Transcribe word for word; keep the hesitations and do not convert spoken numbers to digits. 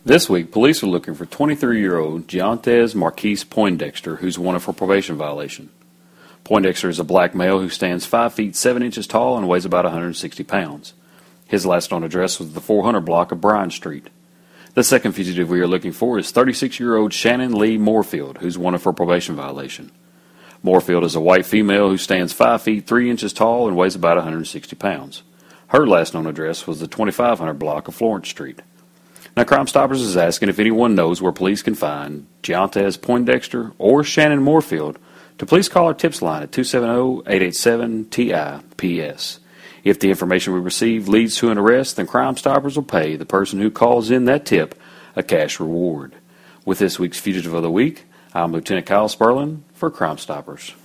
This week, police are looking for twenty-three-year-old Giantes Marquise Poindexter, who's wanted for probation violation. Poindexter is a black male who stands five feet seven inches tall and weighs about one hundred sixty pounds. His last known address was the four hundred block of Bryan Street. The second fugitive we are looking for is thirty-six-year-old Shannon Lee Moorfield, who's wanted for probation violation. Moorfield is a white female who stands five feet three inches tall and weighs about one hundred sixty pounds. Her last known address was the twenty-five hundred block of Florence Street. Now, Crime Stoppers is asking if anyone knows where police can find Giantes Poindexter or Shannon Moorfield to please call our tips line at two seven zero, eight eight seven, T I P S. If the information we receive leads to an arrest, then Crime Stoppers will pay the person who calls in that tip a cash reward. With this week's Fugitive of the Week, I'm Lieutenant Kyle Sperlin for Crime Stoppers.